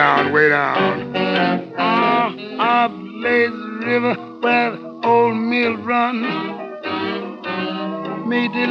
down, way down. Up lays the river where the old mill runs. Made the